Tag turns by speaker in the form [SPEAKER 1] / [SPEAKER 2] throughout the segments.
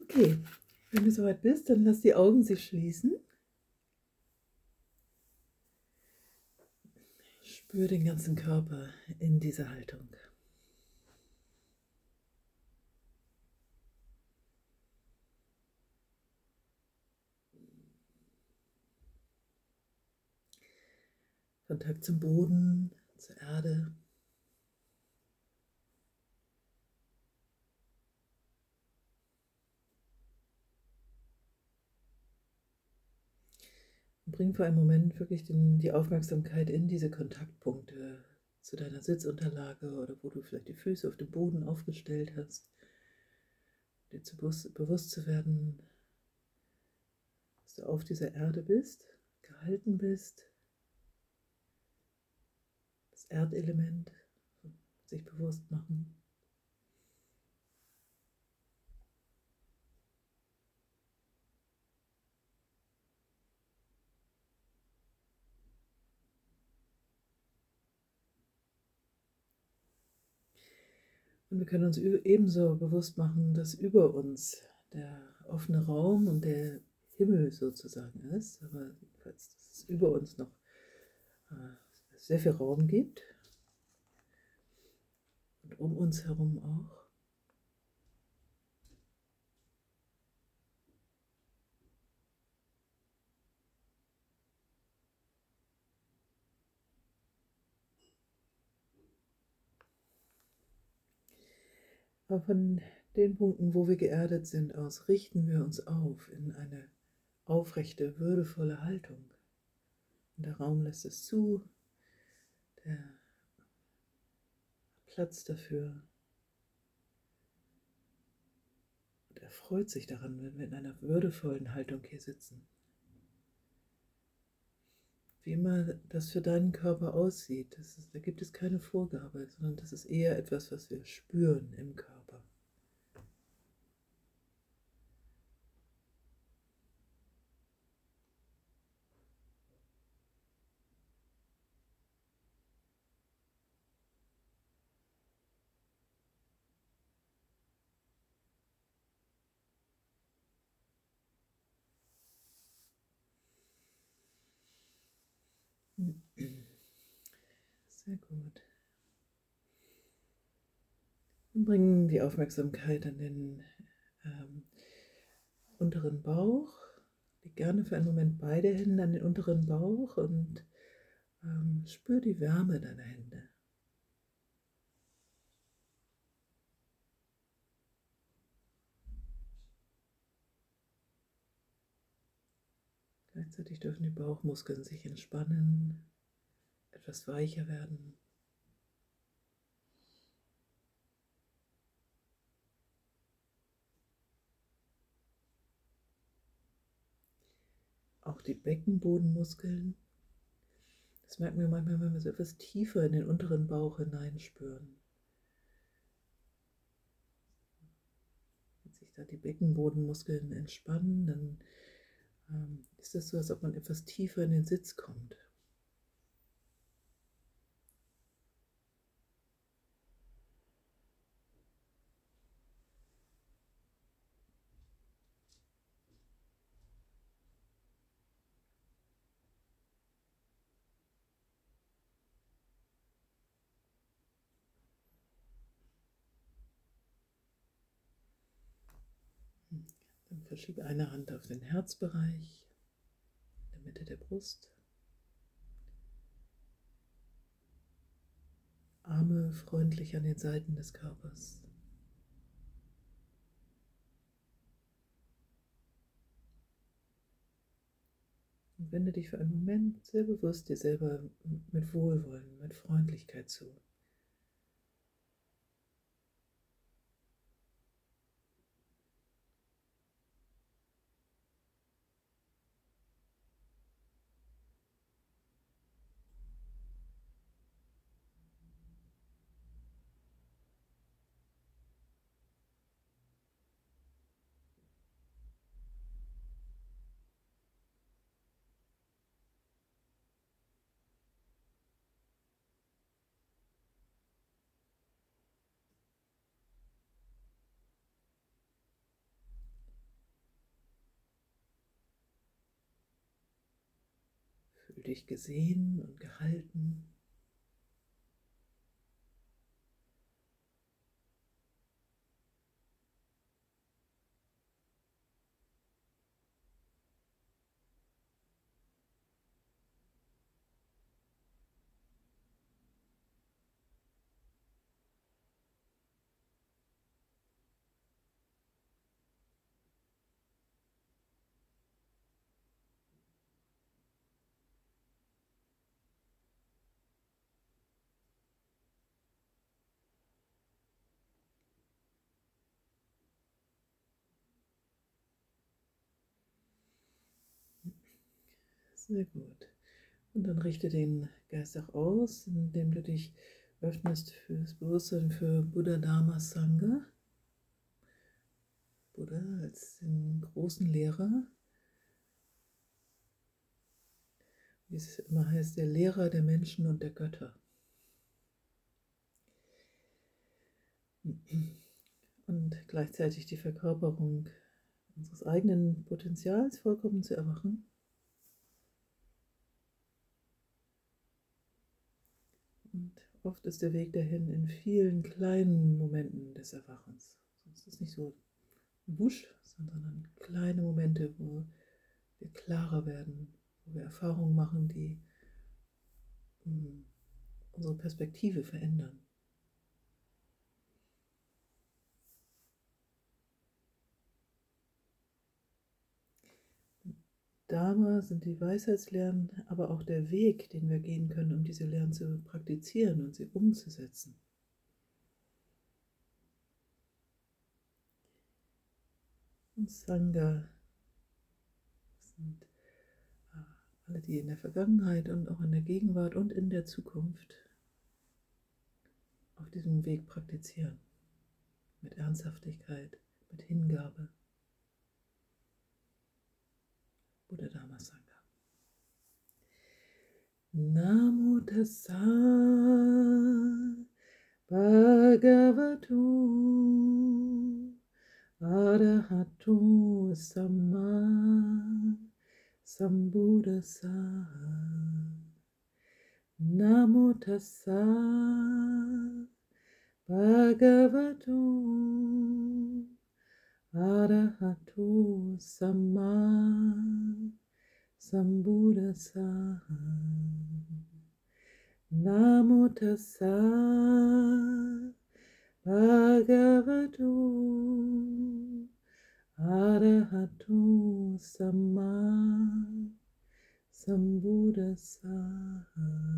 [SPEAKER 1] Okay, wenn du soweit bist, dann lass die Augen sich schließen. Spür den ganzen Körper in dieser Haltung. Kontakt zum Boden, zur Erde. Und bring für einen Moment wirklich die Aufmerksamkeit in diese Kontaktpunkte zu deiner Sitzunterlage oder wo du vielleicht die Füße auf dem Boden aufgestellt hast. Dir bewusst zu werden, dass du auf dieser Erde bist, gehalten bist. Das Erdelement sich bewusst machen. Und wir können uns ebenso bewusst machen, dass über uns der offene Raum und der Himmel sozusagen ist, aber jedenfalls, dass es über uns noch sehr viel Raum gibt und um uns herum auch. Aber von den Punkten, wo wir geerdet sind, aus richten wir uns auf in eine aufrechte, würdevolle Haltung. Und der Raum lässt es zu, der Platz dafür. Und er freut sich daran, wenn wir in einer würdevollen Haltung hier sitzen. Wie immer das für deinen Körper aussieht, da gibt es keine Vorgabe, sondern das ist eher etwas, was wir spüren im Körper. Sehr gut. Und bringen die Aufmerksamkeit an den unteren Bauch. Leg gerne für einen Moment beide Hände an den unteren Bauch und spür die Wärme deiner Hände. Gleichzeitig dürfen die Bauchmuskeln sich entspannen, etwas weicher werden. Auch die Beckenbodenmuskeln. Das merken wir manchmal, wenn wir so etwas tiefer in den unteren Bauch hineinspüren. Wenn sich da die Beckenbodenmuskeln entspannen, dann ist es so, als ob man etwas tiefer in den Sitz kommt. Dann verschiebe eine Hand auf den Herzbereich, in der Mitte der Brust. Arme freundlich an den Seiten des Körpers. Und wende dich für einen Moment sehr bewusst dir selber mit Wohlwollen, mit Freundlichkeit zu. dich gesehen und gehalten. Sehr gut. Und dann richte den Geist auch aus, indem du dich öffnest für das Bewusstsein für Buddha, Dharma, Sangha. Buddha als den großen Lehrer, wie es immer heißt, der Lehrer der Menschen und der Götter. Und gleichzeitig die Verkörperung unseres eigenen Potenzials vollkommen zu erwachen. Und oft ist der Weg dahin in vielen kleinen Momenten des Erwachens. Sonst ist es nicht so ein Wusch, sondern kleine Momente, wo wir klarer werden, wo wir Erfahrungen machen, die unsere Perspektive verändern. Dharma sind die Weisheitslehren, aber auch der Weg, den wir gehen können, um diese Lehren zu praktizieren und sie umzusetzen. Und Sangha sind alle, die in der Vergangenheit und auch in der Gegenwart und in der Zukunft auf diesem Weg praktizieren. Mit Ernsthaftigkeit, mit Hingabe. Buddha, Dharma, Sangha. Namo Tassa Bhagavato Arahato Samma Sambuddhassa. Namo Tassa Bhagavato Arahato Samma Sambuddhassa. Namo Tassa Bhagavato Arahato Samma Sambuddhassa.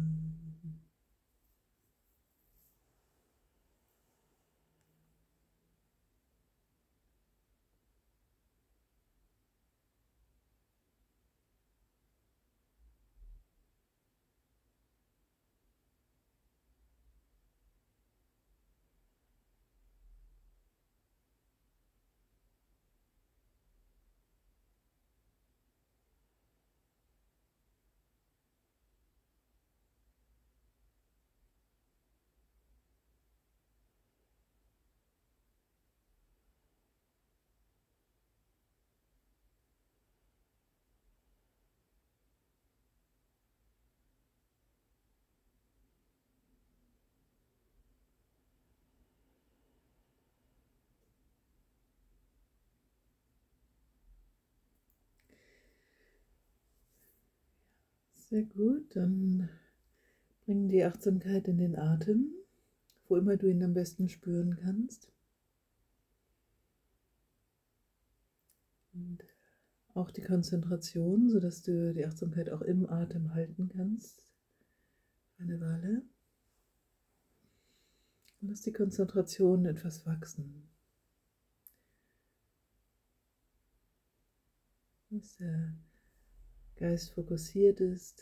[SPEAKER 1] Sehr gut, dann bring die Achtsamkeit in den Atem, wo immer du ihn am besten spüren kannst. Und auch die Konzentration, sodass du die Achtsamkeit auch im Atem halten kannst. Eine Weile. Und lass die Konzentration etwas wachsen. Dass der Geist fokussiert ist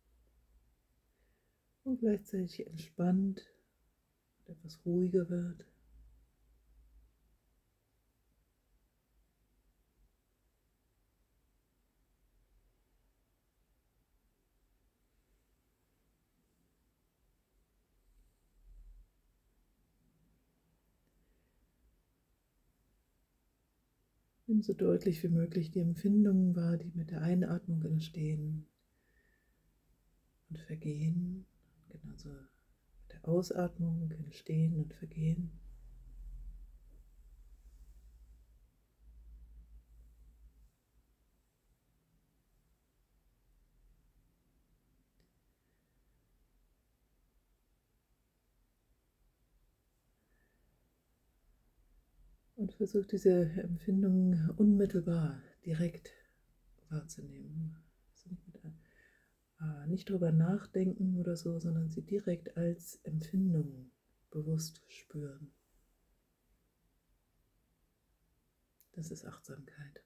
[SPEAKER 1] und gleichzeitig entspannt und etwas ruhiger wird. Nimm so deutlich wie möglich die Empfindungen wahr, die mit der Einatmung entstehen. und Vergehen, genauso mit der Ausatmung, Entstehen und Vergehen. Und versuch diese Empfindungen unmittelbar, direkt wahrzunehmen. Also nicht drüber nachdenken oder so, sondern sie direkt als Empfindung bewusst spüren. Das ist Achtsamkeit.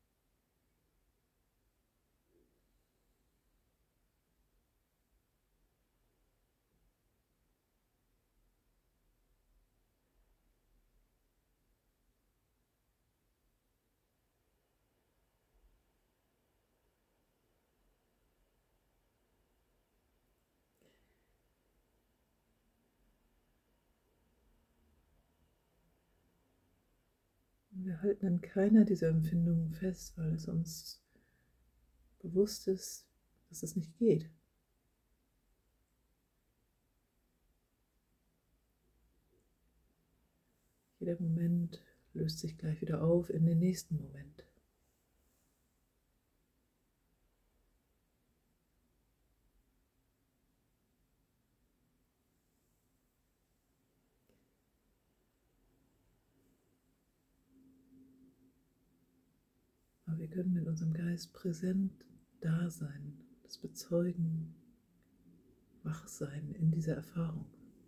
[SPEAKER 1] Wir halten an keiner dieser Empfindungen fest, weil es uns bewusst ist, dass es nicht geht. Jeder Moment löst sich gleich wieder auf in den nächsten Moment. Aber wir können mit unserem Geist präsent da sein, das bezeugen, wach sein in dieser Erfahrung.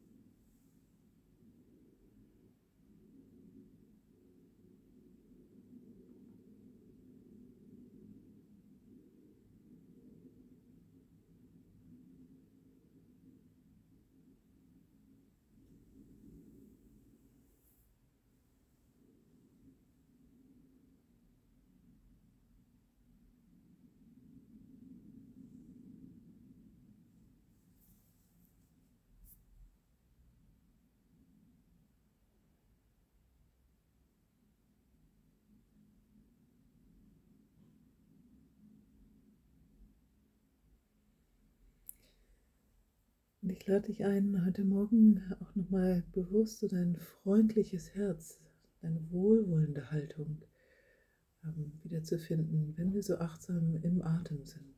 [SPEAKER 1] Und ich lade dich ein, heute Morgen auch nochmal bewusst so dein freundliches Herz, deine wohlwollende Haltung wiederzufinden, wenn wir so achtsam im Atem sind.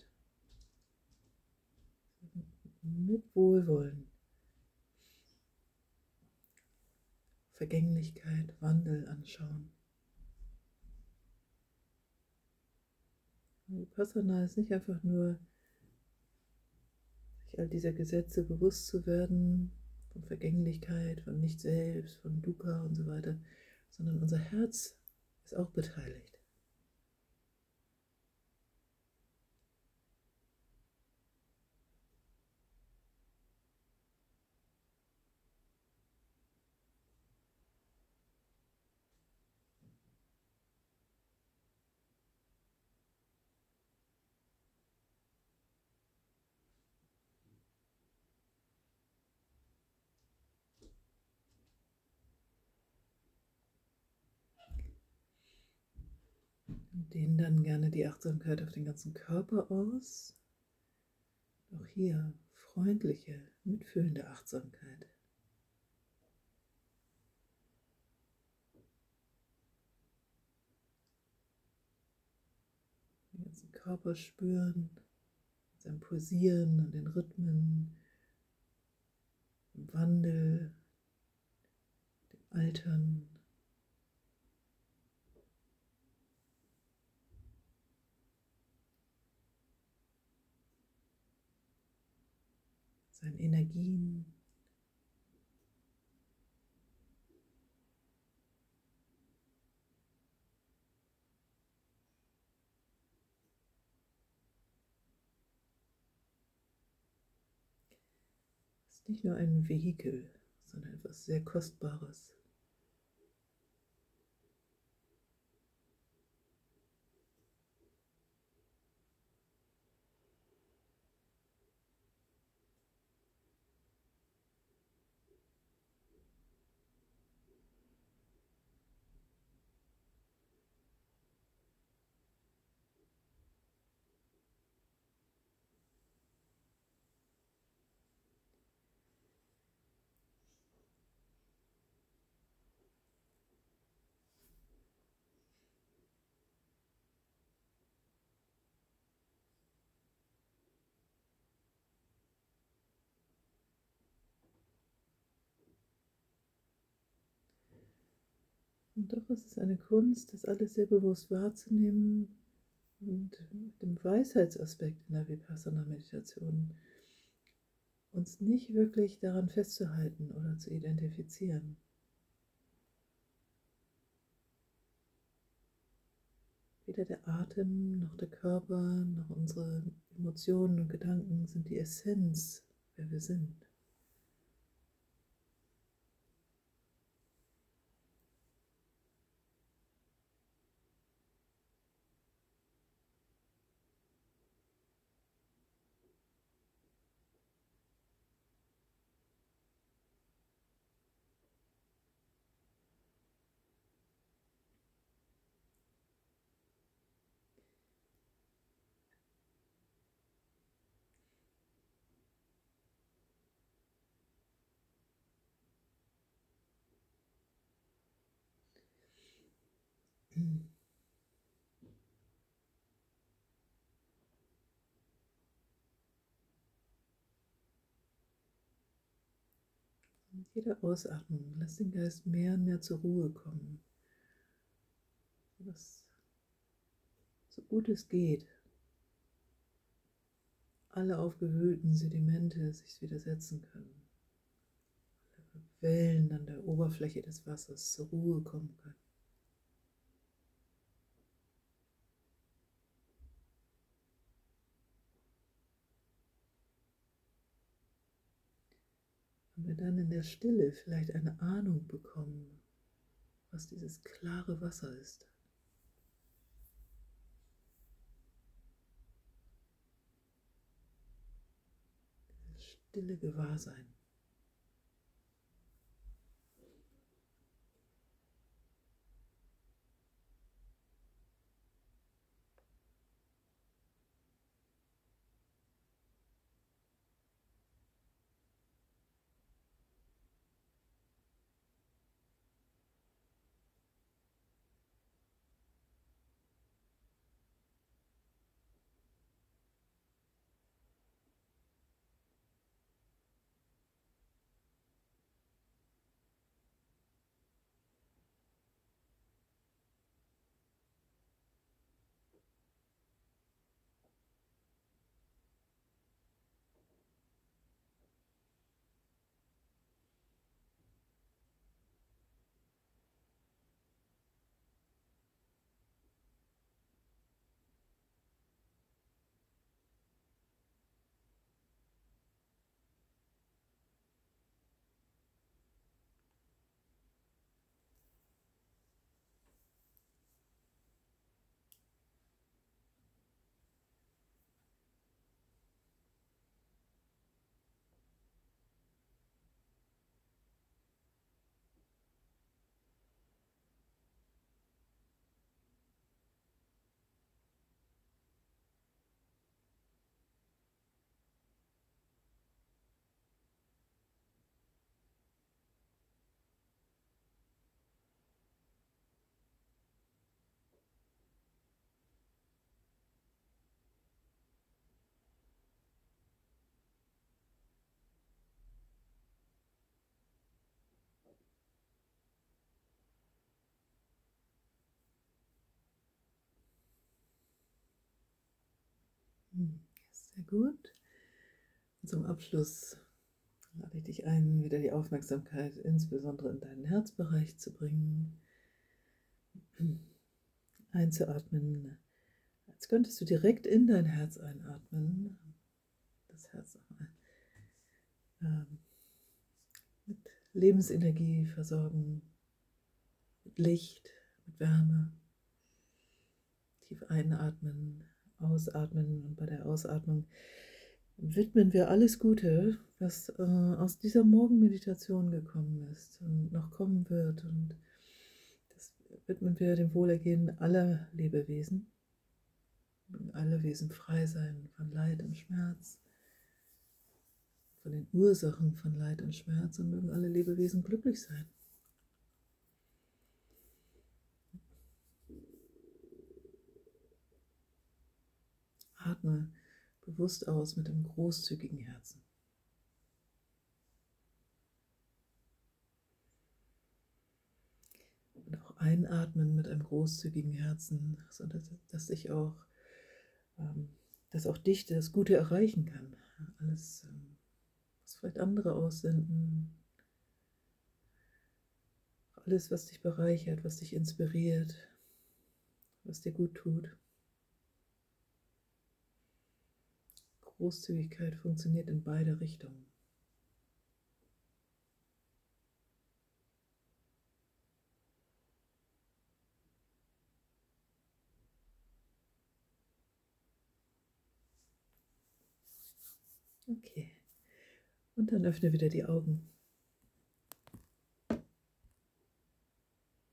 [SPEAKER 1] Mit Wohlwollen, Vergänglichkeit, Wandel anschauen. Vipassana ist nicht einfach nur, sich all dieser Gesetze bewusst zu werden, von Vergänglichkeit, von Nicht-Selbst, von Dukkha und so weiter, sondern unser Herz ist auch beteiligt. Und dehnen dann gerne die Achtsamkeit auf den ganzen Körper aus. Auch hier freundliche, mitfühlende Achtsamkeit. Den ganzen Körper spüren, sein Pulsieren und den Rhythmen, dem Wandel, dem Altern. Seinen Energien. Es ist nicht nur ein Vehikel, sondern etwas sehr Kostbares. Und doch ist es eine Kunst, das alles sehr bewusst wahrzunehmen und mit dem Weisheitsaspekt in der Vipassana-Meditation uns nicht wirklich daran festzuhalten oder zu identifizieren. Weder der Atem, noch der Körper, noch unsere Emotionen und Gedanken sind die Essenz, wer wir sind. Mit jeder Ausatmung lass den Geist mehr und mehr zur Ruhe kommen, sodass so gut es geht alle aufgewühlten Sedimente sich widersetzen können, alle Wellen an der Oberfläche des Wassers zur Ruhe kommen können. Und wir dann in der Stille vielleicht eine Ahnung bekommen, was dieses klare Wasser ist. Dieses stille Gewahrsein. Sehr gut. Und zum Abschluss lade ich dich ein, wieder die Aufmerksamkeit insbesondere in deinen Herzbereich zu bringen. Einzuatmen, als könntest du direkt in dein Herz einatmen. Das Herz nochmal mit Lebensenergie versorgen, mit Licht, mit Wärme. Tief einatmen, ausatmen und bei der Ausatmung widmen wir alles Gute, was aus dieser Morgenmeditation gekommen ist und noch kommen wird. Und das widmen wir dem Wohlergehen aller Lebewesen. Mögen alle Wesen frei sein von Leid und Schmerz, von den Ursachen von Leid und Schmerz, und mögen alle Lebewesen glücklich sein. Atme bewusst aus mit einem großzügigen Herzen. Und auch Einatmen mit einem großzügigen Herzen, sodass dass sich auch, dass auch dich das Gute erreichen kann. Alles, was vielleicht andere aussenden, alles, was dich bereichert, was dich inspiriert, was dir gut tut. Großzügigkeit funktioniert in beide Richtungen. Okay. Und dann öffne wieder die Augen.